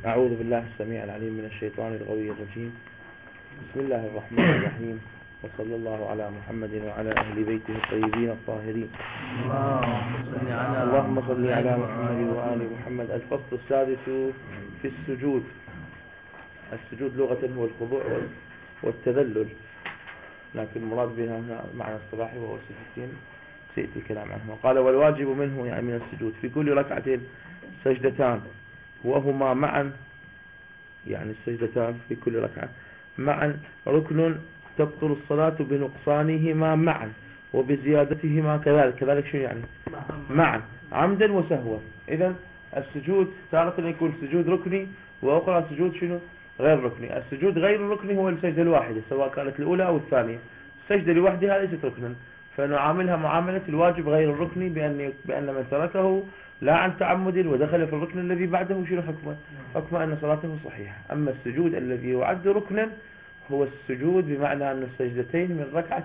أعوذ بالله السميع العليم من الشيطان الغوي الرجيم. بسم الله الرحمن الرحيم، وصلى الله على محمد وعلى أهل بيته الطيبين الطاهرين. اللهم صل على محمد وآل محمد. الفصل السادس في السجود. السجود لغة هو الخضوع والتذلل، لكن المراد بها هنا معنى اصطلاحي وهو السجدتين سيأتي الكلام عنه. قال والواجب منه يعني من السجود في كل ركعة سجدتان وهما معا، يعني السجدتان في كل ركعة معا ركن تبطل الصلاة بنقصانهما معا وبزيادتهما كذلك شنو يعني معا عمدا وسهوا. إذن السجود تارة يكون سجود ركني وأخرى سجود شنو غير ركني. السجود غير الركني هو السجدة الواحدة سواء كانت الأولى أو الثانية. السجدة لوحدها ليست ركنا، فنعاملها معاملة الواجب غير الركني بأن من تركه لا عن تعمد ودخل في الركن الذي بعده شنو حكمه؟ حكم أن صلاته صحيحة. أما السجود الذي يعد ركنا هو السجود بمعنى أن السجدتين من ركعة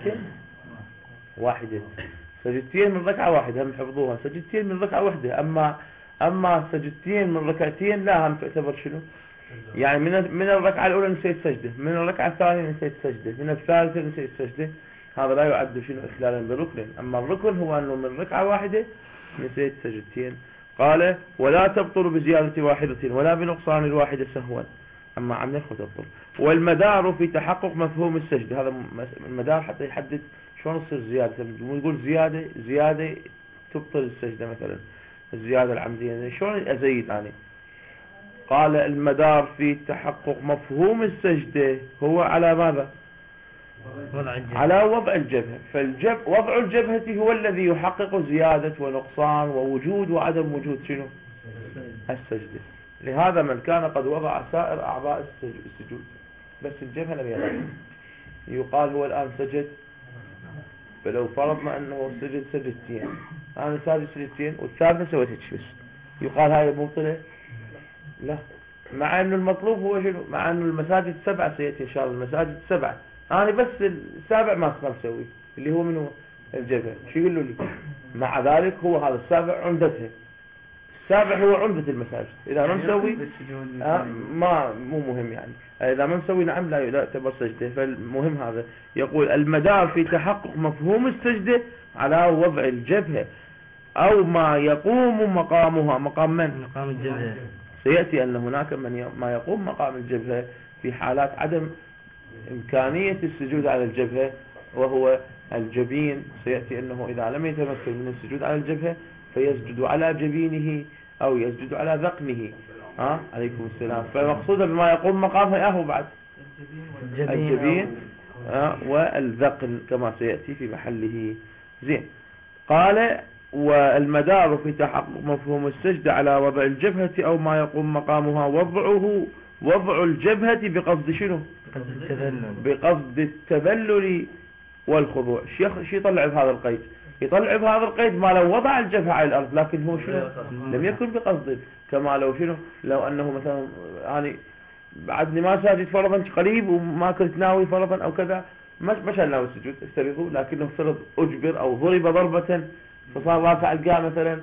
واحدة، سجدتين من ركعة واحدة هم حفظوها، سجدتين من ركعة واحدة. أما سجدتين من ركعتين لا هم تعتبر شنو يعني من الركعة الأولى نسيت سجدة، من الركعة الثانية نسيت سجدة، من الثالثة نسيت سجدة، هذا لا يعد شنو إخلالا بركن. أما الركن هو أنه من ركعة واحدة نسيت سجدتين. قال ولا تبطل بزيادة واحدة ولا بنقصان الواحدة سهوا، أما عمدا فتبطل. والمدار في تحقق مفهوم السجدة، هذا المدار حتى يحدد شلون تصير زيادة. يقول زيادة تبطل السجدة مثلا، الزيادة العمدية شلون أزيد يعني. قال المدار في تحقق مفهوم السجدة هو على ماذا؟ على وضع الجبهة. وضع الجبهة هو الذي يحقق زيادة ونقصان ووجود وعدم وجود شنو السجدة. لهذا من كان قد وضع سائر أعضاء السجود بس الجبهة لم يضع، يقال هو الآن سجد، فلو فرضنا أنه سجد سجدتين، أنا ساجد سجدتين والثالثة سويت بس، يقال هاي مبطلة؟ لا، مع أنه المطلوب هو شنو؟ مع أنه المساجد 7 سيأتي إن شاء الله المساجد 7، أنا بس السابع ما أسوي اللي هو منه الجبهة. شو يقولوا لي؟ مع ذلك هو هذا السابع عمدته، السابع هو عمدة المساجد. إذا ما مسوي ما مو مهم يعني، إذا ما مسوي نعم لا يعتبر سجدة. فالمهم هذا يقول المدار في تحقق مفهوم السجدة على وضع الجبهة أو ما يقوم مقامها. مقام من؟ مقام الجبهة. سيأتي أن هناك ما يقوم مقام الجبهة في حالات عدم إمكانية السجود على الجبهة وهو الجبين. سيأتي أنه إذا لم يتمكن من السجود على الجبهة فيسجد على جبينه أو يسجد على ذقنه. عليكم السلام. فمقصود بما يقوم مقامها هو بعد الجبين والذقن كما سيأتي في محله. زين. قال والمدار في تحقق مفهوم السجد على وضع الجبهة أو ما يقوم مقامها وضع الجبهة بقصد شنو؟ بقصد التذلل والخضوع. شو يطلع بهذا القيد؟ يطلع بهذا القيد ما لو وضع الجبهة على الأرض لكن هو شنو لم يكن بقصد، كما لو شنو لو أنه مثلا يعني بعدني ما ساجد فرضا قريب وما كنت ناوي فرضا أو كذا، مش ناوي السجود استريضه، لكنه فرض أجبر أو ضرب ضربة فصار رافع القاع مثلا،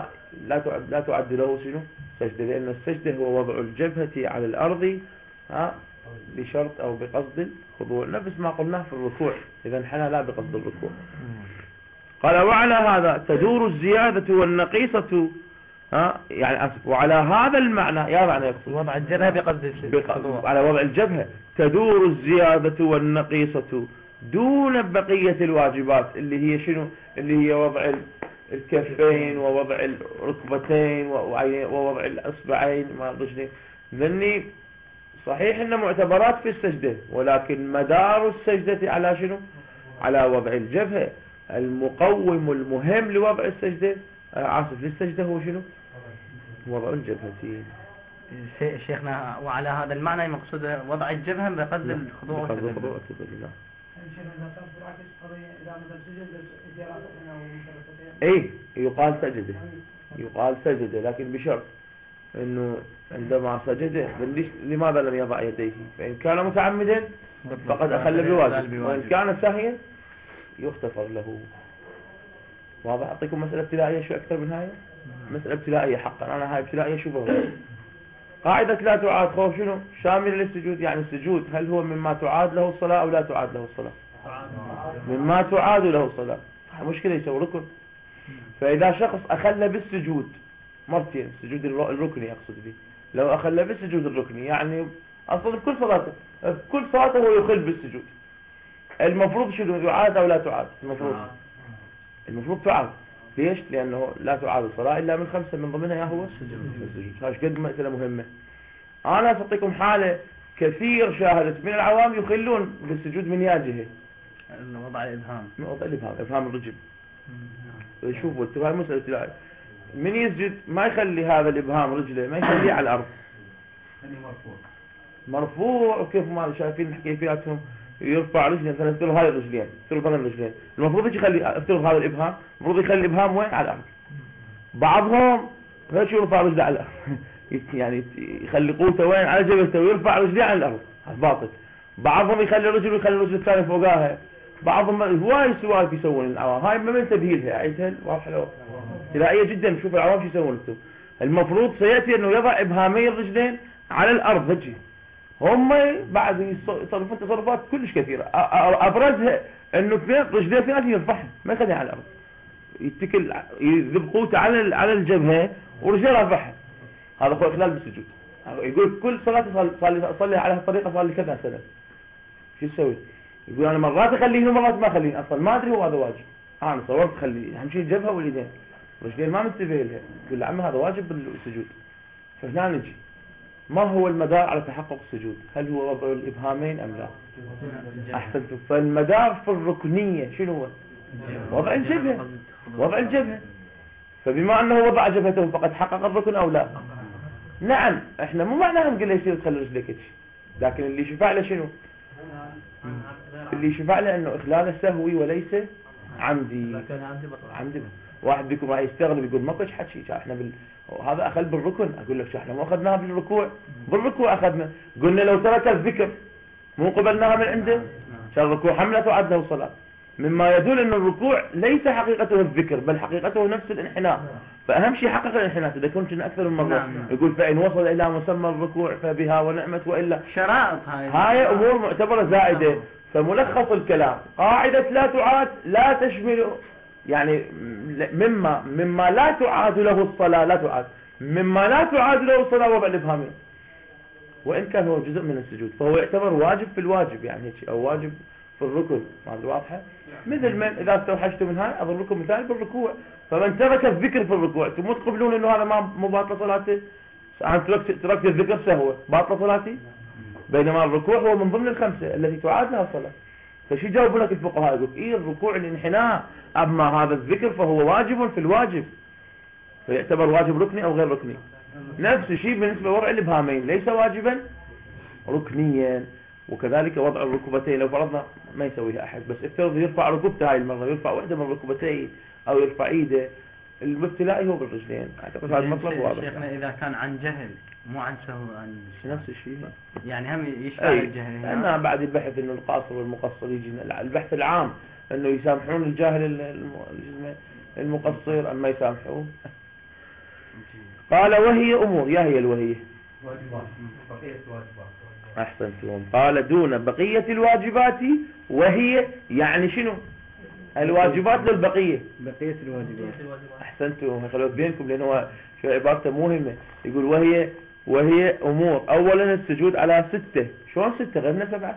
لا تعد له شنو سجدة، لأن السجدة هو وضع الجبهة على الأرض بشرط أو بقصد الخضوع، نفس ما قلناه في الركوع. إذا حنا لا بقصد الركوع. قال وعلى هذا تدور الزيادة والنقيصة، يعني وعلى هذا المعنى يا معنى يقصد وضع الجبهة بقصد الخضوع. على وضع الجبهة تدور الزيادة والنقيصة دون بقية الواجبات اللي هي شنو؟ اللي هي وضع الكفين ووضع الركبتين ووضع الأصبعين ما أدري ذني. صحيح إن معتبرات في السجدة، ولكن مدار السجدة على شنو؟ على وضع الجبهة. المقوم المهم لوضع السجدة للسجدة هو شنو؟ وضع الجبهة. شيخنا وعلى هذا المعنى مقصود وضع الجبهة بقصد الخضوع والتذلل. ايه يقال سجد لكن بشرط انه عندما سجد لماذا لم يضع يديه؟ فإن كان متعمدا فقد أخل بواجب، وإن كان ساهيا يغتفر له. واضح؟ أعطيكم مسألة ابتدائية شو أكثر من هاي؟ مسألة ابتدائية حقا، أنا هاي ابتدائية شو بقول قاعدة لا تعاد خوف شنو شامل للسجود، يعني السجود هل هو مما تعاد له الصلاة أو لا تعاد له الصلاة؟ مما تعاد له الصلاة. مشكلة يسوي ركن. فإذا شخص أخل بالسجود مرتين، السجود الركني أقصد به، لو أخل بالسجود الركني يعني أصلا بكل صلاته هو يخل بالسجود، المفروض شنو يعاد أو لا تعاد؟ المفروض تعاد. ليش؟ لأنه لا تعاد الصلاة إلا من 5 من ضمنها هو السجود. هاش قد مسألة مهمة. أنا أعطيكم حالة كثير شاهدت من العوام يخلون بالسجود من ياجهه، وضع الإبهام، إبهام الرجل. شوفوا هاي مسألة من يسجد ما يخلي هذا الإبهام رجله، ما يخليه على الأرض، مرفوع. وكيف ما شايفين كيفياتهم يرفع رجلين مثلا يفترض هاي الرجلين، يفترض هذا الرجلين، المفروض يفترض هذا الإبهام، المفروض يخلي الإبهام وين؟ على الأرض. بعضهم هيك يرفع رجله على الأرض يعني يخلي قوته وين؟ على جبهته، ويرفع رجله على الأرض، باطل. بعضهم يخلي الرجل الثاني فوقاها. بعضهم هواي سوالف يسوون العوام، هاي ما منتبه لها. عيدها واضحه لو تلاقيه جدا. شوف العوام شو يسوون انتم. المفروض سياتي انه يضع ابهامي الرجلين على الارض هجي، هم بعد يصرفون تصرفات كلش كثيره، ابرزها انه رجلين اثنين يرفعهم ما يخليها على الارض، يتكل يذب قوته على الجبهه ورجليه رافعها. هذا هو اخلال بالسجود. يقول كل صلاه صلي على هالطريقه صار لي كذا سنه. شو يسوي؟ يقول انا مرات اخليه ومرات ما اخليه، اصلا ما ادري هو هذا واجب. انا صورت خليه اهم شيء الجبهه واليدين، رجلين ما منتبه لها. يقول عمي هذا واجب بالسجود. فهنا نجي، ما هو المدار على تحقق السجود؟ هل هو وضع الابهامين ام لا؟ احسنتم. فالمدار في الركنيه شنو هو؟ وضع الجبهه، وضع الجبهه. فبما انه وضع جبهته فقد حقق الركن او لا؟ نعم. احنا مو معناها نقول له يصير تخلي رجلك هيك، لكن اللي شفع له شنو؟ اللي شفع له انه اخلال سهوي وليس عمدي. عمدي. واحد بيكون راح يستغرب يقول ما كنتش حكي احنا هذا اخذ بالركن. اقول لك احنا ما اخذناها بالركوع اخذنا، قلنا لو ترك الذكر مو قبلناها من عنده، كان الركوع حملة وعد له صلاة، مما يدل ان الركوع ليس حقيقته الذكر بل حقيقته نفس الانحناء. فاهم شيء حقق الانحناء اذا كنت اكثر من مره. يقول فان وصل الى مسمى الركوع فبها ونعمت، والا شرائط هاي امور معتبره زائده. فملخص الكلام قاعده لا تعاد لا تشمل يعني مما لا تعاد له الصلاه، لا تعاد مما لا تعاد له الصلاه وضع الابهامين، وان كان هو جزء من السجود فهو يعتبر واجب في الواجب، يعني هيك او واجب في الركن. هذه واضحه. مثل من اذا استوحشت من هاي اضركم مثال بالركوع، فمن ترك الذكر في الركوع انتم مو تقبلون انه هذا مو باطل صلاته؟ انا تركت الذكر سهوه باطل صلاتي، بينما الركوع هو من ضمن الخمسه التي تعاد لها الصلاه. فشي جاوبوا لك الفقهاء يقول الركوع الانحناء، اما هذا الذكر فهو واجب في الواجب، فيعتبر واجب ركني او غير ركني. نفس الشيء بالنسبه لوضع الابهامين، ليس واجبا ركنيا. وكذلك وضع الركبتين، لو فرضنا ما يسويها احد بس افترض يرفع ركبته هاي المره، يرفع واحده من ركبتيه او يرفع ايده، الابتلاء هو بالرجلين. اعتقد هذا المطلب واضح. شيخنا اذا كان عن جهل مو عن سهو، عن نفس الشيء يعني هم يشفع الجهل. لأنها بعد البحث انه القاصر والمقصر يجي البحث العام انه يسامحون الجاهل المقصر ام ما يسامحون. قال وهي امور، يا هي الوهيه احسنتم. قال دون بقيه الواجبات، وهي يعني شنو؟ الواجبات للبقيه، بقيه الواجبات. احسنتم. خلوا بينكم لانه هو شو عبارته مهمه. يقول وهي امور. اولا السجود على 6. شلون 6؟ غيرنا 7.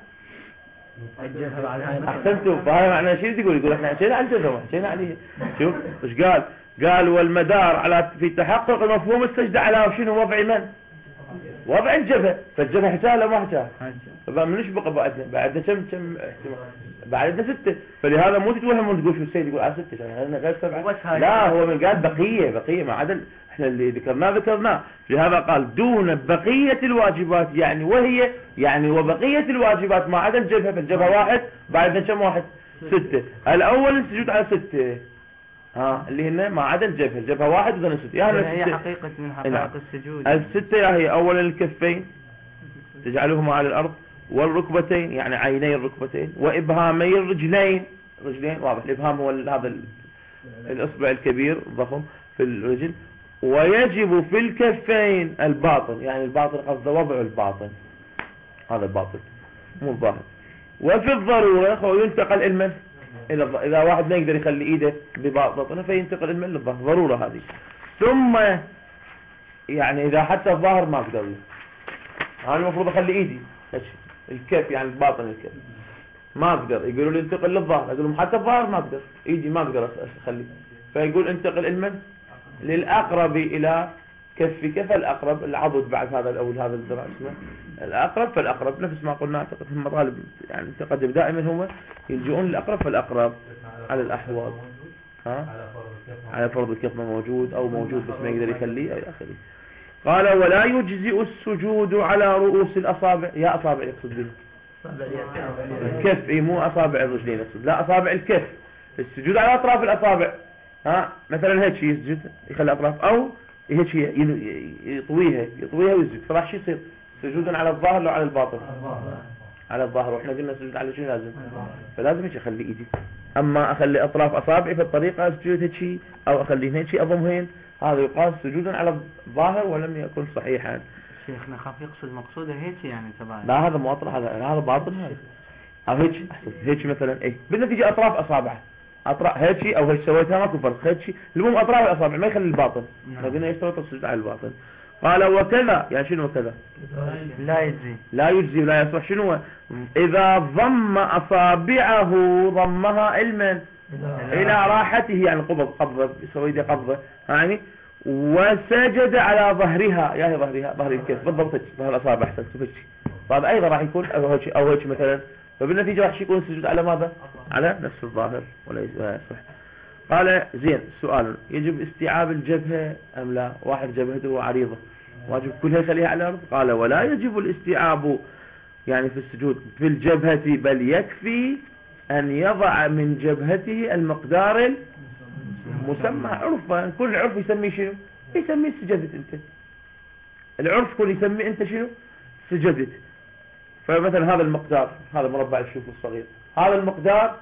احسنتم. فهذا معنى شيء يقول احنا حكينا عن الجزم، حكينا عليه. شوف ايش قال والمدار على في تحقق مفهوم السجده على شنو؟ وضع من؟ وضع الجبهه. فالجبهه حكاها ولا ما حكاها؟ فمنش بقى بعدنا كم احتمال؟ بعدنا 6. فلهذا مو تتوهمون تقول شو السيد يقول على 6 يعني غير 7. لا هو من قال بقيه ما عدا احنا اللي ذكرناه. لهذا قال دون بقيه الواجبات، يعني وهي يعني وبقيه الواجبات ما عدا الجبهه. فالجبهه 1 بعدنا كم واحد؟ 6. الاول السجود على 6 اللي هن ما عدا الجبهه 1 وذن 6. هي حقيقه من حقائق السجود. 6 هي اولا الكفين تجعلهما على الارض، والركبتين يعني عيني الركبتين، وابهامي الرجلين. واضح الابهام هو هذا الاصبع الكبير الضخم في الرجل، ويجب في الكفين الباطن، يعني الباطن قصد وضع الباطن، هذا الباطن مو الظاهر. وفي الضرورة ينتقل المن إلى الظاهر، إذا واحد ما يقدر يخلي إيده بباطنه فينتقل المن للظاهر، ضرورة هذه. ثم يعني إذا حتى الظاهر ما أقدر له، أنا المفروض أخلي إيدي الكف، يعني الباطن الكف ما أقدر، يقولوا لي انتقل للظاهر، أقول لهم حتى الظاهر ما أقدر، إيدي ما أقدر أخلي، فيقول انتقل المن للأقرب إلى كفك، فالأقرب العضد بعد هذا الأول، هذا الذراع اسمه الأقرب، فالأقرب نفس ما قلنا أعتقد هم غالب يعني تقدم دائما هم يلجؤون للأقرب، فالأقرب على الأحوال، على فرض الكف موجود أو موجود بس ما يقدر يخليه إلى آخره. قال ولا يجزئ السجود على رؤوس الأصابع، يا أصابع يقصد به الكف، مو أصابع الرجلين يقصد، لا أصابع الكف، السجود على أطراف الأصابع، مثلا هيك يسجد يخلي أطراف، أو هيك يطويها ويسجد، فراح شو يصير سجودا على الظاهر لو على الباطن؟ على الظاهر، واحنا قلنا سجود على شيء لازم، فلازم هيك اخلي ايدي. اما اخلي اطراف اصابعي في الطريقه اسجد هيك، او اخلي هيك اضمهن، هذا يقاس سجودا على الظاهر ولم يكن صحيحا. شيخنا خاف يقصد مقصوده هيك يعني تبعي، لا هذا مو اطراف، هذا باطن، هذا او هيك احسن هيك مثلا، بالنتيجه اطراف اصابع، اطراف هيك او هيك سويتها ماكو فرق، هيك المهم اطراف الاصابع ما يخلي الباطن، قلنا يشترط السجود على الباطن. قال وكذا، يعني شنو وكذا؟ لا يجزي ولا يصح. شنو؟ إذا ضم أصابعه ضمها علما إلى راحته، يعني قبضة يسوي يده قبضة يعني، وسجد على ظهرها، يعني ظهر الكف بالضبط، ظهر الأصابع أحسن تفكي، فهذا أيضا راح يكون أو هيك مثلا، فبالنتيجة راح يكون السجود على ماذا؟ على نفس الظاهر ولا يصح. قال زين، سؤال، يجب استيعاب الجبهة أم لا؟ واحد جبهته عريضة واجب كلها يخليها على الأرض؟ قال ولا يجب الاستيعاب يعني في السجود في الجبهة، بل يكفي أن يضع من جبهته المقدار المسمى عرفا، كل عرف يسميه شنو؟ يسميه سجدت انت، العرف كل يسميه انت شنو؟ سجدت. فمثلا هذا المقدار، هذا مربع الشوف الصغير، هذا المقدار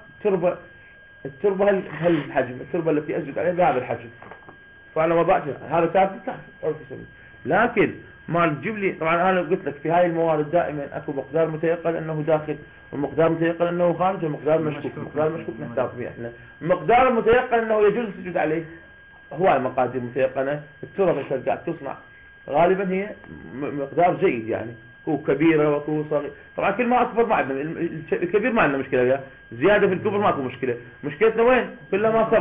التربة هالحجم، التربة التي أسجد عليها بهذا الحجم، فأنا وضعت هذا كافي عرف يسميه. لكن ما تجيب لي، طبعا أنا قلت لك في هاي الموارد دائما أكو مقدار متيقن أنه داخل، ومقدار متيقن أنه خارج، ومقدار مشكوك. مقدار مشكوك نحتاط فيه احنا. المقدار المتيقن أنه يجوز السجود عليه هو المقادير المتيقنة، التربة اللي قاعد تصنع غالبا هي مقدار جيد، يعني هو كبيرة وهو صغير. طبعا كل ما أكبر ما عندنا، الكبير ما عندنا مشكلة وياه، زيادة في الكبر ماكو مشكلة، مشكلتنا وين؟ كلما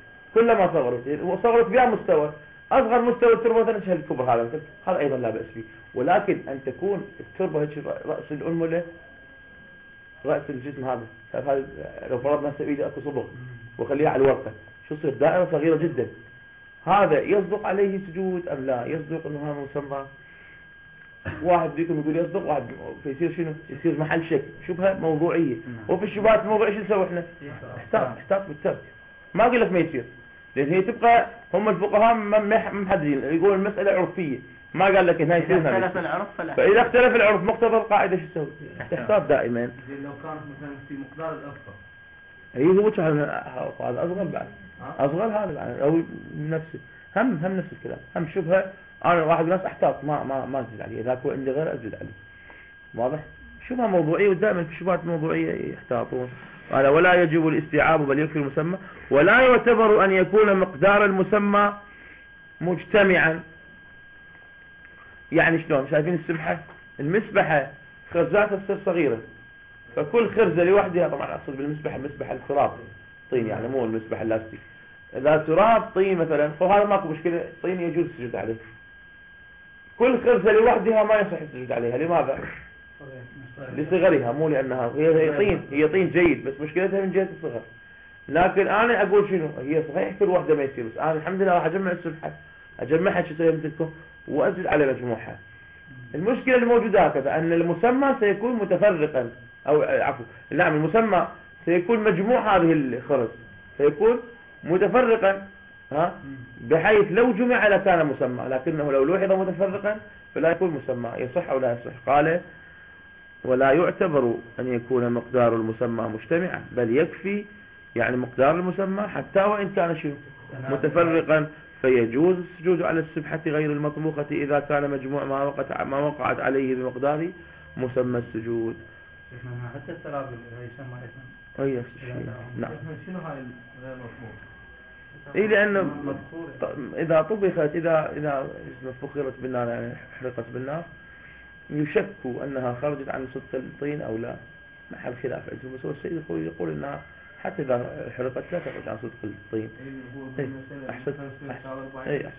صغرت بها مستوى، أصغر مستوى التربة مثلا شهر الكبر، هذا أيضا لا بأس فيه. ولكن أن تكون التربة هيك رأس الأنملة، رأس الجسم هذا لو فرضنا سبيل أكو صبغ وخليها على الورقة، شو تصير؟ دائرة صغيرة جدا، هذا يصدق عليه سجود أم لا؟ يصدق أنه هذا مسمى، واحد بيكم يقول يصدق، واحد فيصير شنو؟ يصير محل شك، شبهة موضوعية. وفي الشبهات الموضوعية شو نسوي احنا؟ احتاط بالترك، ما أقول لك ما يصير، لأن هي تبقى هم الفقهاء محددين، يقول المسألة عرفية، ما قال لك إنها يصير. فإذا اختلف العرف مقتضى القاعدة شو تسوي؟ احتاط دائما. لو كانت مثلا في مقدار الأصفر، هو هذا أصغر بعد، أصغر هذا بعد، أو نفسه هم نفس الكلام، هم شبهة. أنا واحد من الناس احتاط ما أسجد عليه، إذا هو عندي غير أسجد عليه، واضح؟ شبهة موضوعية، ودائما في شبهات موضوعية يحتاطون. قال ولا يجب الاستيعاب بل يكفي المسمى، ولا يعتبر أن يكون مقدار المسمى مجتمعا. يعني شلون؟ شايفين السبحة؟ المسبحة خرزاتها تصير صغيرة، فكل خرزة لوحدها، طبعا أقصد بالمسبحة المسبحة التراب طين، يعني مو المسبحة اللاستيك، إذا تراب طين مثلا فهذا ماكو مشكلة، طين يجوز السجود عليه. كل خرزة لوحدها ما يصح السجود عليها، لماذا؟ لصغرها، مو لأنها هي طين جيد، بس مشكلتها من جهة الصغر. لكن أنا أقول شنو؟ هي صحيح كل واحدة ما يصير، بس أنا الحمد لله راح أجمع السبحة، أجمعها شو يصير مثلكم وأزل على مجموعها. المشكلة الموجودة هكذا، أن المسمى سيكون متفرقا، أو عفوا نعم، المسمى سيكون مجموع هذه الخرز سيكون متفرقا، بحيث لو جمع لكان مسمى، لكنه لو لوحظ متفرقا فلا يكون مسمى. يصح أو لا يصح؟ قال ولا يعتبر أن يكون مقدار المسمى مجتمعا، بل يكفي يعني مقدار المسمى حتى وإن كان شيء متفرقا، فيجوز السجود على السبحة غير المطبوخة إذا كان مجموع ما وقعت عليه بمقدار مسمى السجود. حتى الترابل يسمى أي نفس الشيء. نعم. شنو هاي غير مطبوخ؟ إيه لأنه إذا طبخت إذا فخرت بالنار يعني حرقت بالنار يشك أنها خرجت عن صدق الطين أو لا، محل خلاف عندهم، بس هو السيد يقول أنها حتى إذا حرقت لا تخرج عن صدق الطين. أحسن. أحسن.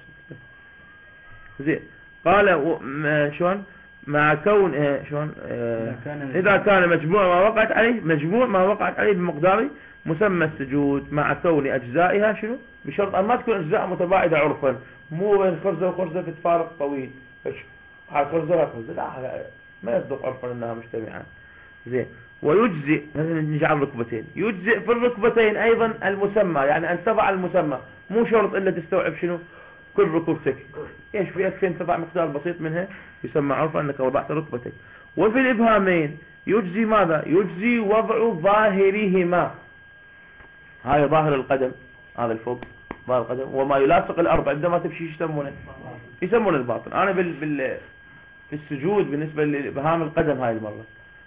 زين. قال شلون مع كون شلون إذا كان مجموع ما وقعت عليه بمقدار مسمى السجود مع كون أجزائها شنو بشرط أن ما تكون أجزاء متباعدة عرفا، مو بين خرزة وخرزة في تفارق طويل، هاي خرزة وهاي خرزة، لا ما يصدق عرفا أنها مجتمعة. زين. ويجزئ مثلا نجعل ركبتين، يجزئ في الركبتين أيضا المسمى، يعني أن تضع المسمى، مو شرط إلا تستوعب شنو كل ركبتك، ايش في أكفين تضع مقدار بسيط منها يسمى عرفا أنك وضعت ركبتك. وفي الإبهامين يجزي ماذا؟ يجزي وضع ظاهرهما، هاي ظاهر القدم، هذا الفوق ظاهر القدم، وما يلاصق الأرض عندما تمشي يسمونه الباطن. أنا في السجود بالنسبة لإبهام القدم هاي المرة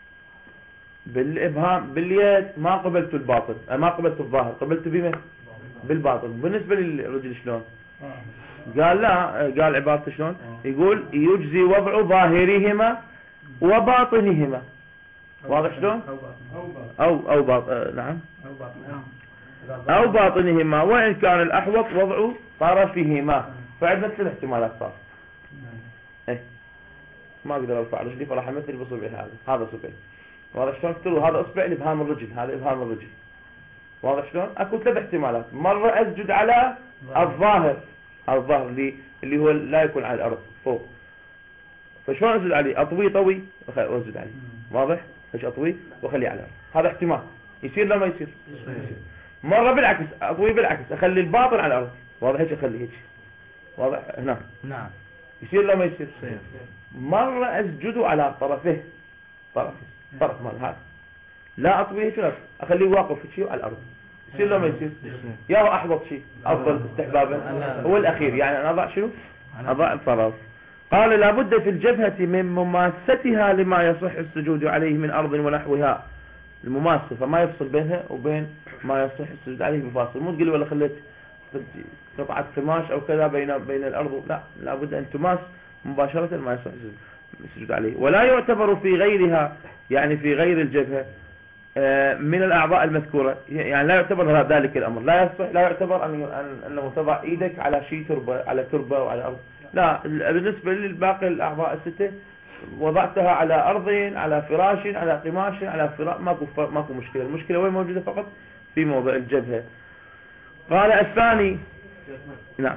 بالإبهام باليد ما قبلت الباطن، ما قبلت الظاهر، قبلت بما بالباطن. بالنسبة للرجل شلون؟ قال لا، قال عبارته شلون؟ يقول يجزي وضع ظاهرهما وباطنهما، واضح شلون؟ أو باطن، نعم، أو باطنهما، وإن كان الأحوط وضع طرفهما. فعندنا 3 احتمالات صار. إيه ما أقدر أرفع رجلي فراح أمثل بصبعي هذا صبعي، واضح شلون؟ قلت هذا إصبع لإبهام الرجل، هذا إبهام الرجل، واضح شلون؟ أكو 3 احتمالات. مرة أسجد على الظاهر اللي هو لا يكون على الأرض فوق، فشلون أسجد عليه؟ أطوي طوي وأسجد عليه، واضح؟ ايش أطوي وأخليه على الأرض، هذا احتمال يصير لا ما يصير. مرة بالعكس، أطوي بالعكس، أخلي الباطن على الأرض، واضح؟ ايش أخليه هيك، واضح هنا؟ نعم. يصير لا ما يصير؟ مرة أسجد على طرفه، طرف مال هذا، لا أطوي هيك ولا أخليه واقف شيء على الأرض، يصير لا ما يصير؟ يا هو أحبط شيء أفضل استحبابا هو الأخير، يعني أنا أضع شنو؟ أضع الطرف. قال لابد في الجبهة من مماستها لما يصح السجود عليه من أرض ونحوها، المماسة فما يفصل بينها وبين ما يصح السجود عليه بفاصل، مو تقول ولا خليت قطعة قماش أو كذا بين الأرض، لا، لابد أن تماس مباشرة ما يصح السجود عليه. ولا يعتبر في غيرها، يعني في غير الجبهة من الأعضاء المذكورة، يعني لا يعتبر ذلك الأمر، لا يعتبر أنه تضع إيدك على شيء تربة، على تربة وعلى أرض، لا. بالنسبة للباقي الأعضاء ال6 وضعتها على أرض، على فراش، على قماش، على فراء، ماكو مشكلة. المشكلة وين موجودة؟ فقط في موضع الجبهة. قال الثاني، نعم،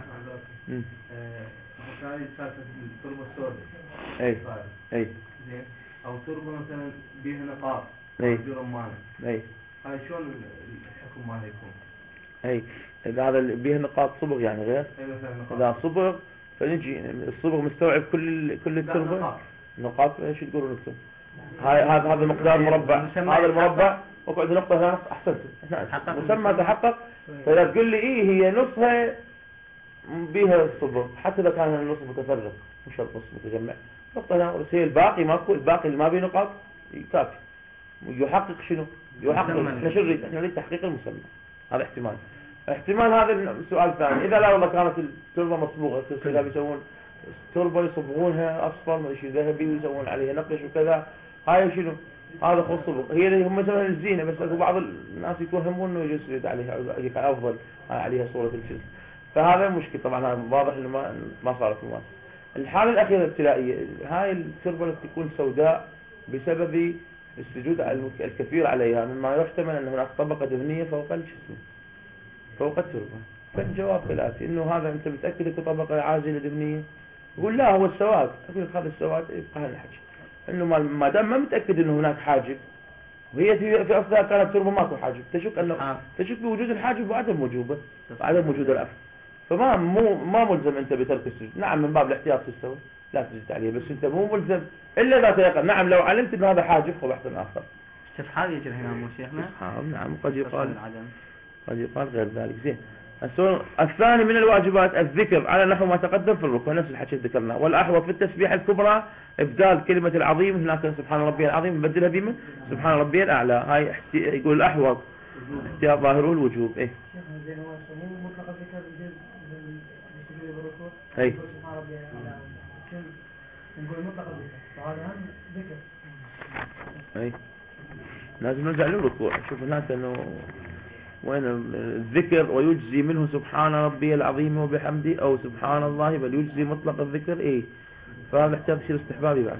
هاي سالفة التربة السوداء، أي أو تربة مثلا بيها نقاط، رمانة، هاي شلون الحكم مالها يكون؟ إذا هذا بيه نقاط صبغ يعني غير، إذا صبغ فنجي الصبغ مستوعب كل التربة، نقاط ايش تقولون انتم؟ هذا مقدار مربع، هذا المربع وقعد نقطة هنا، أحسنت، مسمى تحقق. فإذا تقول لي هي نصها بيها الصبغ، حتى إذا كان النص متفرق مش شرط نص متجمع، نقطة هنا، بس هي الباقي ماكو، الباقي اللي ما بيه نقاط كافي. يحقق شنو؟ يحقق، نريد تحقيق المسمى. هذا احتمال. هذا السؤال الثاني، إذا لا والله كانت التربة مصبوغة، إذا بيسوون تربة يصبغونها أصفر ما شيء ذهبي ويسوون عليها نقش وكذا، هاي شنو؟ هذا خص صبغ، هي اللي هم مثلا الزينة، بس بعض الناس يتوهمون إنه يجوز عليها أفضل عليها صورة الجسم، فهذا مشكلة طبعا. هذا واضح إنه ما صارت مماس. الحالة الأخيرة الابتلائية، هاي التربة التي تكون سوداء بسبب السجود الكثير عليها، مما يحتمل أن هناك طبقة دهنية فوق الجسم، فوق التربة. فالجواب كالآتي، إنه هذا أنت متأكد أنه طبقة عازلة دهنية؟ يقول لا، هو السواد. أقول لك هذا السواد يبقى هالحكي، إنه ما دام ما متأكد إنه هناك حاجب، وهي في أصلها كانت تربة ماكو حاجب، تشك بوجود الحاجب وعدم وجوده، وعدم وجود الأف، فما ما ملزم أنت بترك السجود. نعم من باب الاحتياط تستوي، لا تسجد عليه، بس أنت مو ملزم إلا إذا تيقن. نعم لو علمت إن هذا حاجب فبحث آخر. استفحال يجري هنا مو شيخنا؟ نعم قد يقال غير ذلك. زين. الثاني من الواجبات الذكر على نحو ما تقدم في الركوع، نفس الحكي ذكرناه. والأحوط في التسبيح الكبرى إبدال كلمة العظيم، هناك سبحان ربي العظيم نبدلها بمن سبحان ربي الأعلى. هاي يقول الأحوط احتياط ظاهره الوجوب. إيه أي أي لازم نرجع للركوع. شوف هناك انه وين الذكر ويجزي منه سبحان ربي العظيم وبحمده او سبحان الله، بل يجزي مطلق الذكر. ايه فهذا يحتاج شيء استحبابي بعد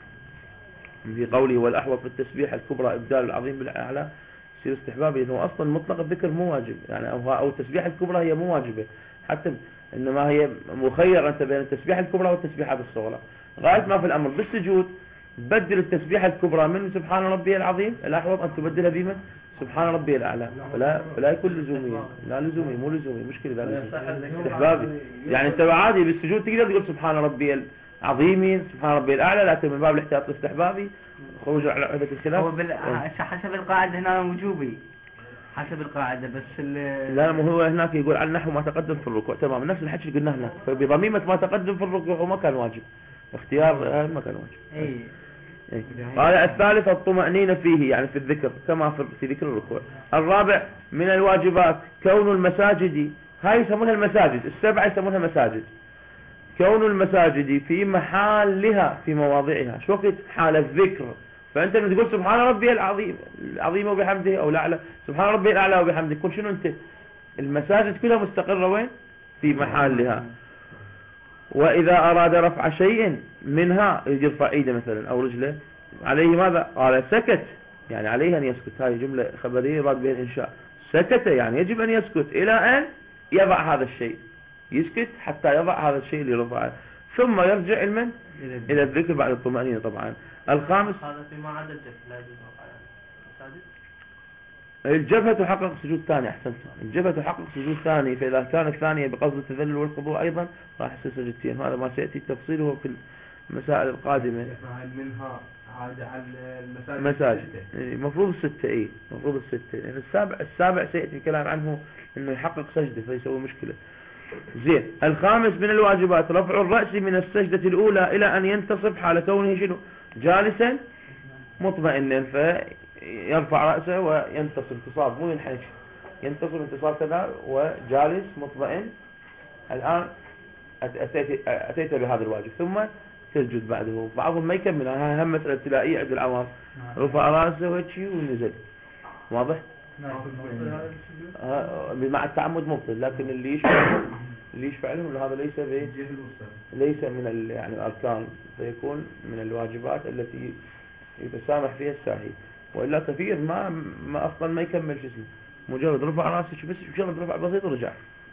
في قوله والاحوط في التسبيح الكبرى ابدال العظيم بالاعلى، شيء استحبابي انه اصلا مطلق الذكر مو واجب يعني، او التسبيح الكبرى هي مو واجبه حتى، انما هي مخير انت بين التسبيح الكبرى والتسبيحات الصغرى. غايه ما في الامر بالسجود بدل التسبيحة الكبرى من سبحان ربي العظيم، الأحوط أن تبدلها بمن سبحان ربي الأعلى. فلا يكون لزومي، لا لزومي مو لزومي، مشكلة لا لزومي استحبابي. يعني أنت عادي بالسجود تقدر تقول سبحان ربي العظيم سبحان ربي الأعلى، لكن من باب الاحتياط الاستحبابي خروج على عهدة الخلاف. هو حسب القاعدة هنا وجوبي حسب القاعدة، بس لا مو هو هناك يقول على نحو ما تقدم في الركوع، تمام نفس الحكي اللي قلناه هناك. فبضميمة ما تقدم في الركوع وما كان واجب، اختيار ما كان واجب. قال الثالث الطمأنينة فيه يعني في الذكر كما في ذكر الركوع. الرابع من الواجبات كون المساجد، هاي يسمونها المساجد السبعة يسمونها مساجد، كون المساجد في محلها في مواضعها. شو وقت حال الذكر؟ فأنت لما تقول سبحان ربي العظيم وبحمده أو الأعلى سبحان ربي الأعلى وبحمده، كل شنو أنت المساجد كلها مستقرة وين؟ في محلها. وإذا أراد رفع شيء منها يرفع ايده مثلا أو رجله، عليه ماذا؟ قال سكت، يعني عليه أن يسكت. هذه جملة خبرية يراد بها الإنشاء. سكت يعني يجب أن يسكت إلى أن يضع هذا الشيء، يسكت حتى يضع هذا الشيء اللي رفعه، ثم يرجع إلى الذكر بعد الطمأنينة طبعا. الخامس هذا فيما عدا الجبهة لا يجوز رفع المساجد. الجبهة تحقق سجود ثاني. أحسنت، الجبهة تحقق سجود ثاني، فإذا كانت ثانية بقصد التذلل والخضوع أيضا راح يصير سجدتين. هذا ما سيأتي تفصيله في المسائل القادمة. منها عادة على المساجد المفروض الستة. إيه مفروض الستة، يعني السابع سيأتي الكلام عنه إنه يحقق سجدة فيسوي مشكلة. زين. الخامس من الواجبات رفع الرأس من السجدة الأولى إلى أن ينتصب حال كونه شنو جالسا مطمئنا، فيرفع رأسه وينتصب انتصاب مو ينحنش، ينتصب انتصاب كذا وجالس مطمئن. الآن أتيت بهذا الواجب ثم تسجد بعده. بعضهم ما يكمل، هاي هم مسألة ابتلائية عند العوام، رفع رأسه ويجي ونزل. واضح؟ مع التعمد مبطل، لكن اللي يشفع لهم هذا ليس من يعني الأركان، فيكون من الواجبات التي يتسامح فيها الساهي. وإلا كثير ما أصلا ما يكمل شيء، مجرد رفع رأسه بس مجرد رفع بسيط ورجع.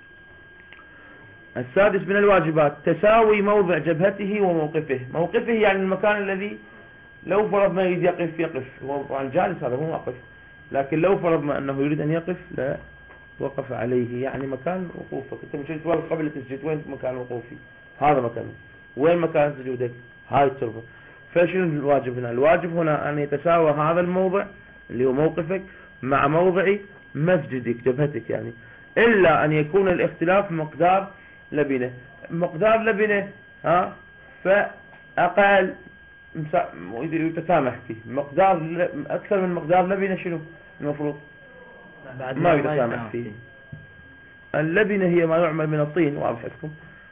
السادس من الواجبات تساوي موضع جبهته وموقفه. موقفه يعني المكان الذي لو فرضنا يريد يقف، هو طبعا جالس هذا مو واقف، لكن لو فرضنا أنه يريد أن يقف لا وقف عليه، يعني مكان وقوفك. أنت مش تواقف قبل تسجد، وين مكان وقوفي؟ هذا مكانه. وين مكان سجودك؟ هاي التربة. فشنو الواجب هنا؟ الواجب هنا أن يتساوى هذا الموضع اللي هو موقفك مع موضع مسجدك جبهتك يعني، إلا أن يكون الاختلاف مقدار لبنة. مقدار لبنة فأقل يتسامح فيه، مقدار أكثر من مقدار لبنة شنو المفروض؟ ما يتسامح فيه. اللبنة هي ما يعمل من الطين، واضح لكم،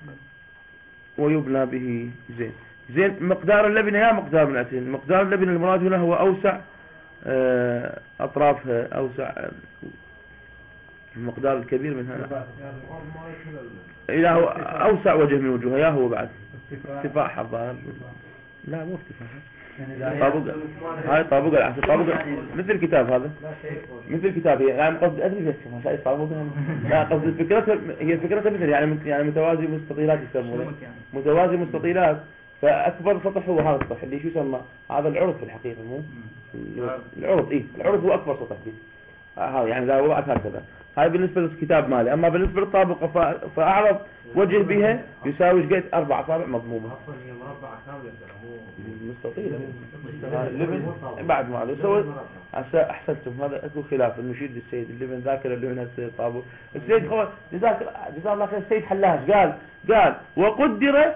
ويبنى به. زين مقدار اللبنة يا مقدار من العتين. مقدار اللبنة المراد هنا هو أوسع أطرافها، أوسع المقدار الكبير منها، إذا هو أوسع وجه من وجوهها، يا هو بعد ارتفاع حظار. لا مو ارتفاع، هاي طابوق العسل، طابوق مثل الكتاب هذا، مثل الكتاب. هي يعني قصد أدري فيها شيء طابوق. لا قصد الفكرة هي فكرتها مثل يعني متوازي مستطيلات يسمونه، متوازي مستطيلات. فأكبر سطح هو هذا السطح اللي شو يسمى، هذا العرض في الحقيقة، مو العرض. العرض هو أكبر سطح فيه هذا، يعني إذا وضعت هكذا هاي بالنسبة للكتاب مالي. اما بالنسبة للطابقة فاعرض وجه بها يساوي ايش قد 4 اصابع مضمومة. اصلا هي مربع كامل مو مستطيلة اللبن بعد ما سوى. احسنتم، هذا اكو خلاف المشيد السيد اللبن ذاكر اللبن السيد طابو السيد جزاه الله خير. السيد حلاج قال وقدر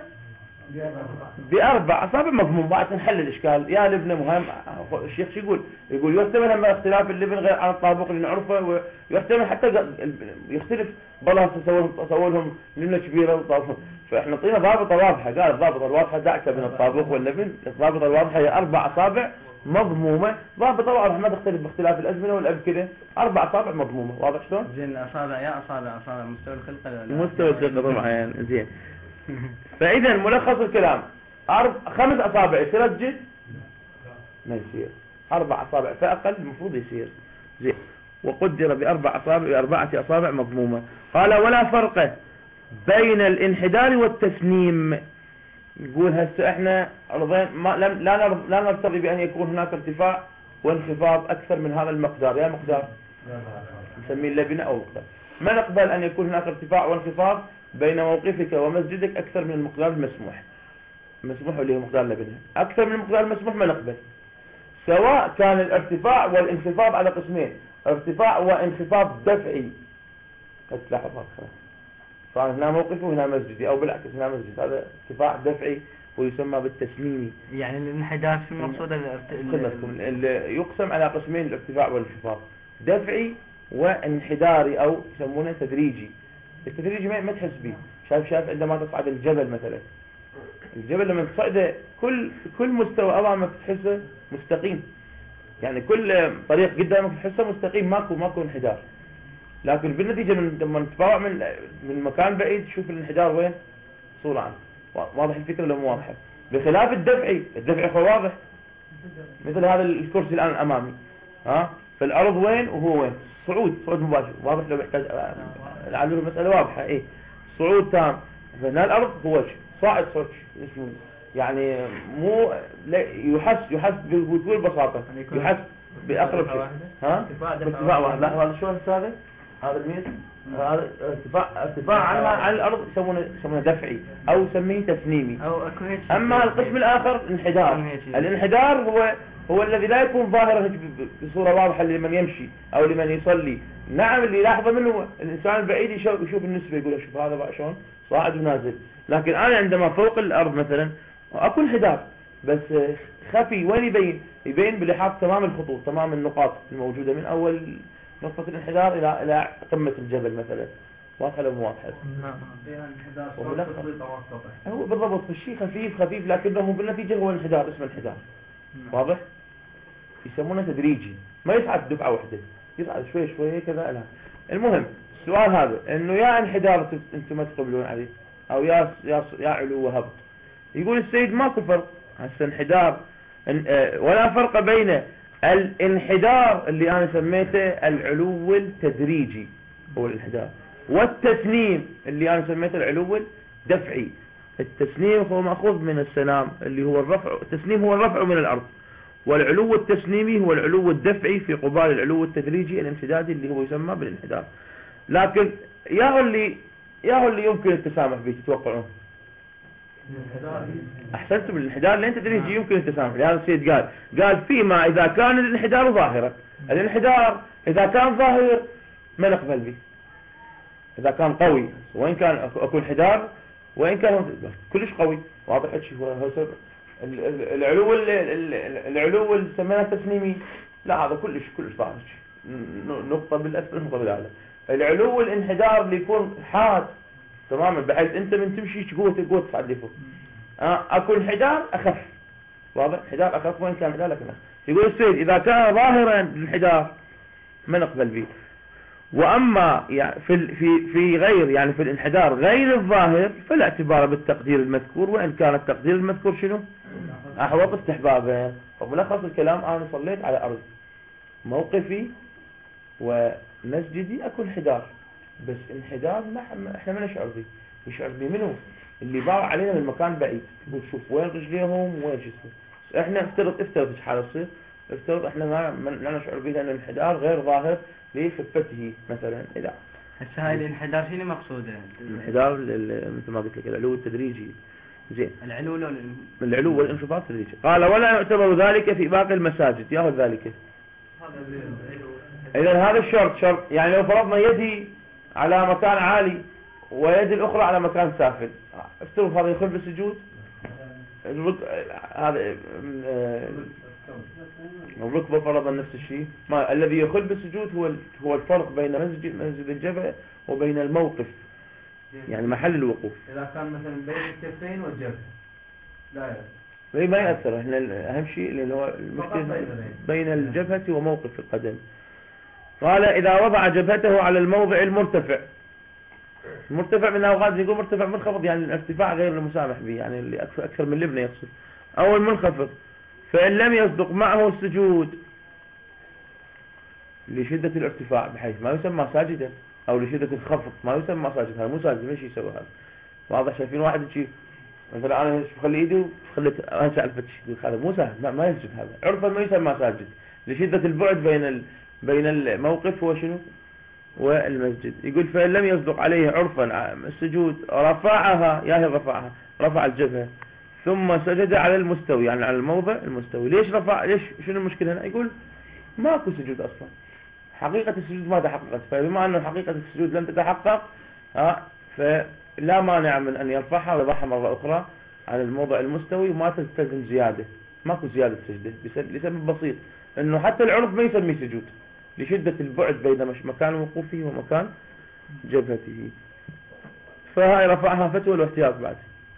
ب4 أصابع مضموم. بعد نحل الاشكال يا لبنه مهم. الشيخ شو يقول يحتمل هم اختلاف اللبن غير عن الطابق اللي نعرفه، ويحتمل حتى يختلف بلاص سووا لهم لبنه كبيره. فاحنا نعطينا ضابطه واضحه. قال الضابطه الواضحه دعك بين الطابق واللبن. الضابطه الواضحه هي 4 أصابع مضمومه. ضابطه واضحه ما تختلف باختلاف الازمنه والابكره. 4 أصابع مضمومه. واضح شلون؟ زين الأصابع يا أصابع مستوى الخلقة مستوى الخلقة طبعا. زين. فإذا ملخص الكلام 5 أصابع يصير أسجد؟ ما يصير. 4 أصابع فأقل المفروض يصير. زين. وقدر ب4 أصابع مضمومة. قال ولا فرق بين الانحدار والتسنيم. يقول هسه احنا عرضين لا نرتضي بأن يكون هناك ارتفاع وانخفاض أكثر من هذا المقدار. يا مقدار نسميه اللبنة أو مقدار. ما نقبل أن يكون هناك ارتفاع وانخفاض بين موقفك ومسجدك أكثر من المقدار المسموح. مسموح اللي هو مقدار اللبنة أكثر من المقدار المسموح ما نقبل. سواء كان الارتفاع والانخفاض على قسمين، ارتفاع وانخفاض دفعي. تلاحظ هذا فهنا موقفه وهنا مسجدي، أو بالعكس هنا مسجد. هذا ارتفاع دفعي ويسمى بالتسنيمي. يعني الانحدار شو المقصود؟ يقسم على قسمين الارتفاع والانخفاض، دفعي وانحداري أو يسمونه تدريجي. التدريجي ما تحس به. شايف عندما تصعد الجبل مثلا، الجبل لما تصعده كل مستوى أمامك تحسه مستقيم، يعني كل طريق قدامك تحسه مستقيم، ماكو انحدار. لكن بالنتيجة لما نتباوع من مكان بعيد تشوف الانحدار وين صورة عنه. واضح الفكرة ولا مو واضحة؟ بخلاف الدفعي هو واضح. مثل هذا الكرسي الآن أمامي، فالأرض وين وهو وين، صعود مباشر. واضح لو يحتاج لعله المسألة واضحة. ايه صعود تام. فهنا الأرض هو صاعد يعني مو يحس بكل بساطة، يحس بأقرب شيء. ارتفاع واحد. هذا شو هذا الميز، هذا ارتفاع عن الأرض يسمونه دفعي أو يسميه تسنيمي. أما القسم الآخر الانحدار هو الذي لا يكون ظاهرا بصورة واضحة لمن يمشي أو لمن يصلي. نعم اللي يلاحظه منه الإنسان البعيد يشوف النسبة، يقول شوف هذا بقى شلون صاعد ونازل. لكن أنا عندما فوق الأرض مثلا أكو انحدار بس خفي. وين يبين بلحاظ تمام الخطوط، تمام النقاط الموجودة من أول نقطة الانحدار إلى قمة الجبل مثلا. واضحة ولا مو واضحة؟ هو بالضبط الشيء خفيف لكنه بالنتيجة هو انحدار، اسمه انحدار. واضح؟ يسمونه تدريجي، ما يصعد دفعة واحدة، يصعد شوي كذا. لا المهم السؤال هذا انه يا انحدار انتم ما تقبلون عليه او يا علو وهبط. يقول السيد ماكو فرق. هسه انحدار ولا فرق بين الانحدار اللي انا سميته العلو التدريجي هو الانحدار، والتسنيم اللي انا سميته العلو الدفعي. التسنيم هو مأخوذ من السنام اللي هو الرفع. التسنيم هو الرفع من الارض، والعلو التسنيمي هو العلو الدفعي في قبال العلو التدريجي الامتدادي اللي هو يسمى بالانحدار. لكن يا هو اللي يمكن التسامح به تتوقعون؟ احسنتم. الانحدار لين تدريجي يمكن التسامح. لهذا السيد قال فيما اذا كان الانحدار ظاهرا. الانحدار اذا كان ظاهر ما نقبل به، اذا كان قوي. وين كان اكو انحدار وين كان كلش قوي. واضح الشيء هو العلو اللي سميناه تسنيمي. لا هذا كلش ضعيف، نقطة بالأسفل نقطة بالأعلى. العلو الانحدار اللي يكون حاد تماما بحيث انت من تمشي قوة تصعد لفوق. اكو انحدار اخف. واضح؟ انحدار اخف. وين كان انحدار لكن يقول السيد اذا كان ظاهرا الانحدار ما نقبل به. واما يعني في غير يعني في الانحدار غير الظاهر فلا اعتبار بالتقدير المذكور، وان كان التقدير المذكور شنو؟ احوط استحبابا. وملخص الكلام انا صليت على ارض، موقفي ومسجدي اكو انحدار، بس انحدار احنا ما نشعر به. يشعر به منو؟ اللي باع علينا من مكان بعيد. يقول شوف وين رجليهم وين جسمه. احنا افترض ايش حاله تصير. افترض احنا ما لا نشعر به لأن الانحدار غير ظاهر لخفته مثلا. إذا هسه هاي الانحدار شنو مقصوده؟ الانحدار مثل ما قلت لك العلو التدريجي. زين، العلو والانخفاض تدريجي. قال ولا يعتبر ذلك في باقي المساجد. ياخذ ذلك. إذا هذا الشرط يعني لو فرضنا يدي على مكان عالي ويدي الأخرى على مكان سافل، افترض هذا يخل بالسجود. هذا الركبة فرضا نفس الشيء. الذي يخل بالسجود هو الفرق بين منزل الجبهة وبين الموقف، يعني محل الوقوف. إذا كان مثلا بين الكفين والجبهة لا ما يأثر. احنا أهم شيء اللي هو المشكلة بين الجبهة وموقف القدم. قال إذا وضع جبهته على الموضع المرتفع. المرتفع من الأوقات يقول مرتفع منخفض، يعني الارتفاع غير المسامح به، يعني اللي أكثر من اللبنة يقصد، أو المنخفض، فإن لم يصدق معه السجود لشدة الارتفاع بحيث ما يسمى ساجدا، أو لشدة الخفض ما يسمى ساجدا، هذا مو ساجد، مش يسوي هذا. واضح؟ شايفين واحد يجي مثلا أنا بخلي إيدي وخليت أنسى الفتش، هذا مو ساجد، ما يسجد. هذا عرفا ما يسمى ساجد لشدة البعد بين الموقف وشنو والمسجد. يقول فإن لم يصدق عليه عرفا السجود رفعها، رفع الجبهة ثم سجد على المستوي، يعني على الموضع المستوي. ليش رفع؟ ليش؟ شنو المشكلة هنا؟ يقول ماكو سجود أصلا، حقيقة السجود ما تحققت، فبما أن حقيقة السجود لم تتحقق فلا مانع من أن يرفعها ويضعها مرة أخرى على الموضع المستوي، وما تلتزم زيادة، ماكو زيادة سجدة لسبب بسيط، أنه حتى العرف ما يسمي سجود لشدة البعد بين مكان وقوفه ومكان جبهته. فهاي رفعها فتوى واحتياط بعد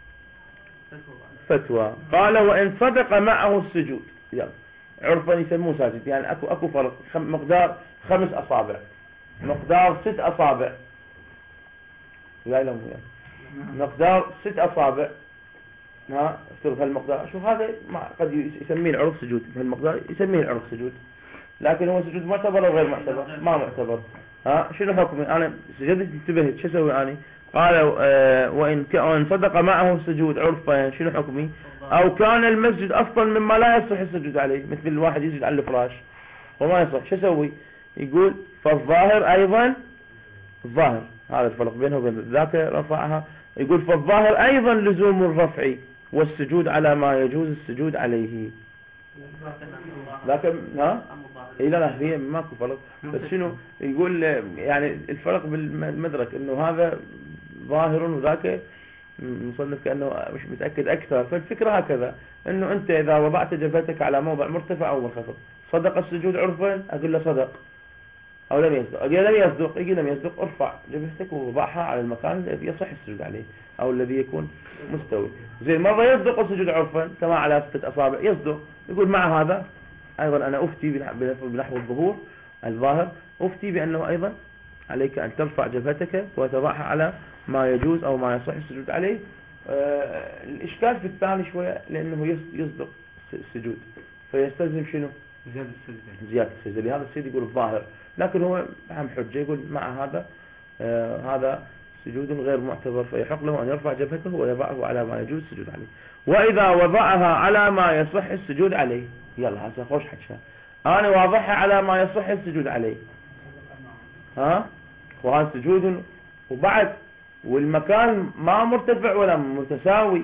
فتوى. قال وإن صدق معه السجود، يلا عرفا يسموه ساجد، يعني أكو فرق. مقدار 5 أصابع، مقدار 6 أصابع، لا لا مقدار 6 أصابع، افترض هالمقدار. شوف هذا قد يسميه العرف سجود، هالمقدار يسميه العرف سجود، لكن هو سجود معتبر أو غير معتبر؟ ما معتبر. شنو حكمي؟ أنا سجدت انتبهت، شو أسوي أنا؟ قال وإن صدق معه السجود عرفا، شنو حكمي؟ أو كان المسجد أصلا مما لا يصح السجود عليه، مثل الواحد يسجد على الفراش وما يصح، شو أسوي؟ يقول فالظاهر أيضا، الظاهر هذا الفرق بينه وبين ذاك رفعها. يقول فالظاهر أيضا لزوم الرفع والسجود على ما يجوز السجود عليه. لكن لا هي ماكو فرق، بس شنو يقول؟ يعني الفرق بالمدرك انه هذا ظاهر وذاك مصنف كأنه مش متأكد أكثر. فالفكرة هكذا، انه انت اذا وضعت جبهتك على موضع مرتفع او منخفض صدق السجود عرفا، اقول له صدق، او لم يصدق، يقول لم يصدق، ارفع جبهتك ووضعها على المكان الذي يصح السجود عليه او الذي يكون مستوي. زين، مرة يصدق السجود عرفا كما على 6 أصابع يصدق، يقول مع هذا ايضا انا افتي بنحو الظهور الظاهر، افتي بانه ايضا عليك ان ترفع جبهتك وتضعها على ما يجوز او ما يصح السجود عليه. الاشكال في الثاني شوية، لانه يصدق السجود فيستلزم شنو؟ زيادة السجدة. لهذا السيد يقول الظاهر، لكن هو أهم حجة يقول مع هذا هذا سجود غير معتبر، فيحق له أن يرفع جبهته ويضعه على ما يجوز السجود عليه. وإذا وضعها على ما يصح السجود عليه، يلا هسه خوش حكي، أنا واضحها على ما يصح السجود عليه، وهذا سجود وبعد والمكان ما مرتفع ولا متساوي.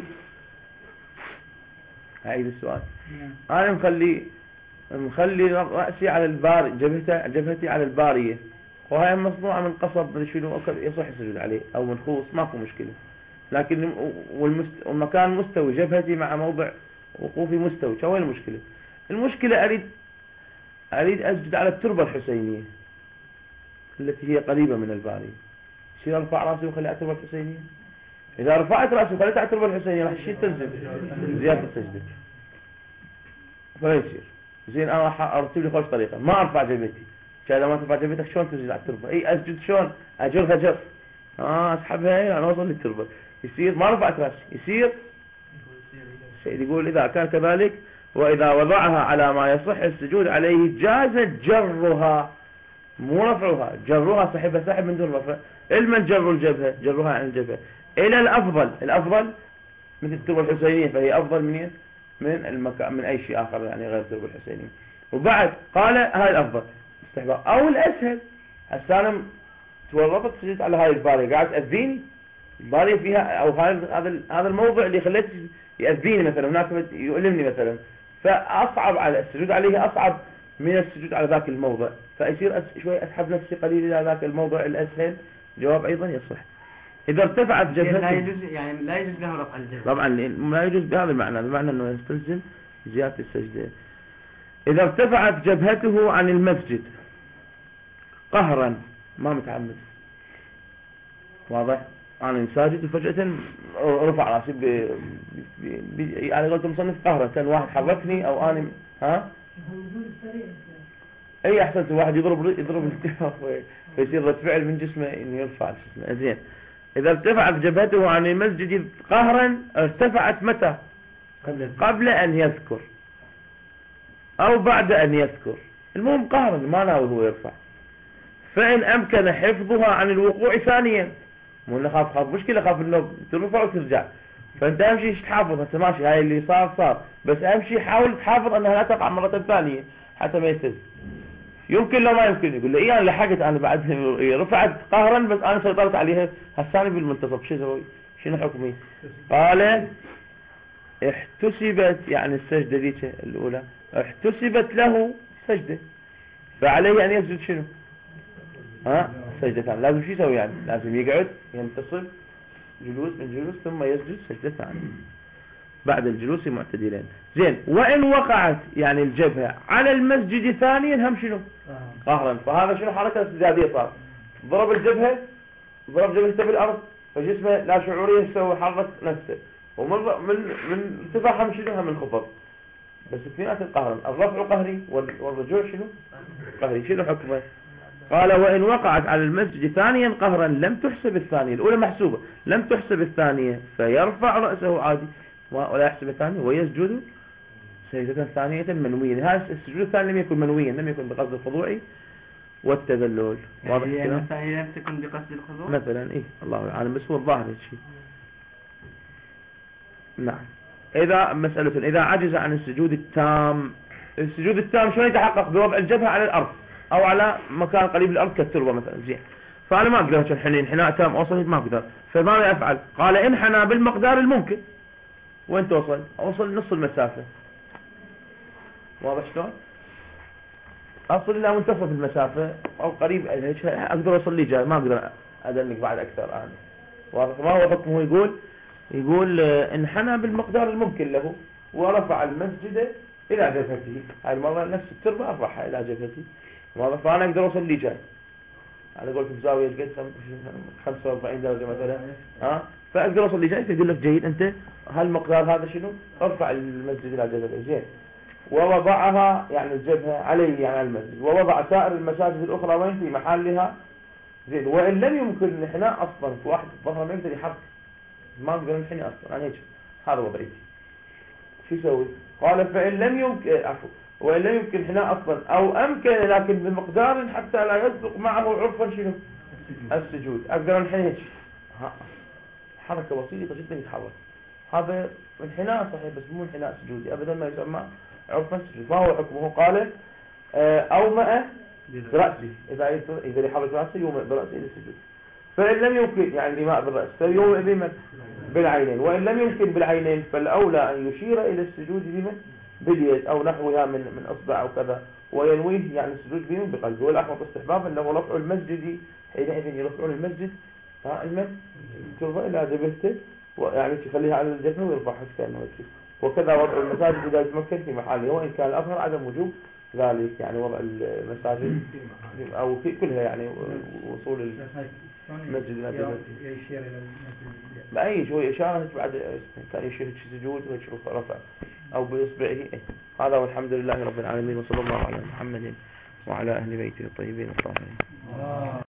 هاي السؤال. أنا مخلي رأسي على البار، جبهتي على البارية، وهي مصنوعة من قصب شنو يصح السجود عليه أو من خوص، ماكو مشكلة. لكن والمكان مستوي، جبهتي مع موضع وقوفي مستوي، شو وين المشكلة؟ المشكلة أريد أسجد على التربة الحسينية التي هي قريبة من البارية. شيء أرفع رأسي وخلي على التربة الحسينية؟ إذا رفعت رأسي وخليت على التربة الحسينية راح الشيء تنزل زيادة السجدة، فلا يصير. زين، أنا راح أرتب لي خوش طريقة، ما أرفع جبهتي. إذا ما ترفع جبهتك شلون تسجد على التربة؟ أي أسجد شلون؟ أجرها جر، أسحبها أنا أوصل للتربة، يصير ما رفعت رأسي، يصير شيء. يقول إذا كان كذلك وإذا وضعها على ما يصح السجود عليه جاز جرها، مو رفعها، جرها سحبها سحب من دون رفع. المن جر الجبهة، جرها عن الجبهة إلى الأفضل مثل التربة الحسينية، فهي أفضل من المكان من أي شيء آخر، يعني غير التربة الحسينية. وبعد قال هاي الأفضل استحباب أو الأسهل. هسه أنا تورطت سجدت على هاي البارية قاعد تأذيني البارية فيها، أو هذا الموضع اللي خليت يأذيني مثلا، هناك يؤلمني مثلا، فأصعب على السجود عليه أصعب من السجود على ذاك الموضع، فيصير شوي أسحب نفسي قليل إلى ذاك الموضع الأسهل. جواب أيضا يصح. إذا ارتفعت جبهته لا يجوز، يعني لا يجوز له رفع الجبهة طبعا لا يجوز بهذا المعنى، بمعنى أنه يستلزم زيادة السجدة. إذا ارتفعت جبهته عن المسجد قهرا ما متعمد، واضح؟ أنا ساجد وفجأة رفع راسي يعني قلت مصنف قهرا، كان واحد حركني أو أنا ها أي أحسنت، واحد يضرب فيصير رد فعل من جسمه إنه يرفع جسمه. زين، إذا ارتفعت جبهته عن المسجد قهرا ارتفعت متى؟ قبل أن يذكر أو بعد أن يذكر، المهم قهرا ما ناوي هو يرفع. فإن أمكن حفظها عن الوقوع ثانيا، مو إنه خاف مشكلة، خاف إنه ترفع وترجع، فأنت أهم شيء تحافظ. أنت ماشي هاي اللي صار بس أهم شيء حاول تحافظ أنها لا تقع مرة ثانية حتى ما يستز. يمكن لو ما يمكن يقول لي أنا لحقت، أنا بعد رفعت قهرا بس أنا سيطرت عليها هالثاني بالمنتصف، شو أسوي؟ شنو حكمي؟ قال احتسبت، يعني السجدة ذيك الأولى احتسبت له سجدة، فعليه أن يسجد شنو؟ سجدة ثانية. لازم شو يسوي؟ يعني لازم يقعد ينتصب جلوس من جلوس ثم يسجد سجدة ثانية بعد الجلوس معتدلين. زين، وإن وقعت يعني الجبهة على المسجد ثانيا هم شنو؟ قهرا، فهذا شنو حركة استزادية صار، ضرب جبهته بالأرض فجسمه لا شعوريا يسوي حرك نفسه، ومن ارتفاع هم شنو؟ هم انخفض، بس اثنينات قهرا، الرفع قهري والرجوع شنو؟ قهري. شنو حكمه؟ قال وإن وقعت على المسجد ثانيا قهرا لم تحسب الثانية، الأولى محسوبة لم تحسب الثانية، فيرفع رأسه عادي ولا يحسب الثانية ويسجد سجدة ثانية منويا. هذا السجود الثاني لم يكن منويا، لم يكن بقصد الخضوع والتذلل. واضح يعني الثانية لم تكن بقصد الخضوع مثلا، الله أعلم، بس هو الظاهر الشيء. نعم. إذا عجز عن السجود التام شلون يتحقق؟ بوضع الجبهة على الأرض أو على مكان قريب للأرض كالتربة مثلا. زين، فأنا ما أقدر انحناء تام أوصل، ما أقدر، فماذا أفعل؟ قال انحنى بالمقدار الممكن. وين أوصل نص المسافة. واضح شلون؟ أصل إلى منتصف المسافة أو قريب، أقدر أوصل لي جاي، ما أقدر أدنك بعد أكثر أنا. واضح؟ ما هو حكمه؟ يقول انحنى بالمقدار الممكن له ورفع المسجد إلى جبهته. هاي المرة نفس التربة أرفعها إلى جبهته. واضح؟ فأنا أقدر أوصل لي جاي، أنا قلت بزاوية قد 45 درجة مثلا، فأقدر أوصل لي جاي. فيقول لك جيد، أنت هالمقدار هذا شنو؟ ارفع المسجد إلى جبهته. زين، ووضعها يعني الجبهة عليه يعني على المسجد، ووضع سائر المساجد الأخرى وين؟ في محلها. زين، وإن لم يمكن الانحناء أصلا، في واحد ظهره ما يقدر يحرك، ما أقدر انحني أصلا، أنا هيك هذا وضعيتي، شو يسوي؟ قال فإن لم يمكن وإن لم يمكن انحناء أصلا أو أمكن لكن بمقدار حتى لا يسبق معه عرفا شنو؟ السجود. أقدر انحني هيك، حركة بسيطة جدا يتحرك، هذا انحناء صحيح بس مو انحناء سجودي أبدا، ما يسمى عرفا السجود. ما هو حكمه؟ قال أومأ برأسه، إذا يحرك رأسه يومئ برأسه إلى السجود. فإن لم يمكن يعني الإيماء بالرأس فيومئ بمن؟ بالعينين. وإن لم يمكن بالعينين فالأولى أن يشير إلى السجود بمن؟ باليد أو نحوها من أصبع أو كذا، وينويه يعني السجود بمن؟ بقلبه. والأحوط استحباب أنه رفع المسجد، حينئذ يرفعون المسجد ترفع إلى جبهته، يعني تخليها على الجبهة ويرفعها كأنه يكفي. وكذا وضع المساجد إذا يتمكن في محله، وإن كان الأظهر عدم وجوب ذلك، يعني وضع المساجد أو في كلها يعني وصول المسجد إلى جبهته. يشير إلى المسجد بأي شوية إشارة بعد كان يشير سجود ويشوف رفع أو بإصبعه. هذا والحمد لله رب العالمين، وصلى الله على محمد وعلى أهل بيته الطيبين الطاهرين.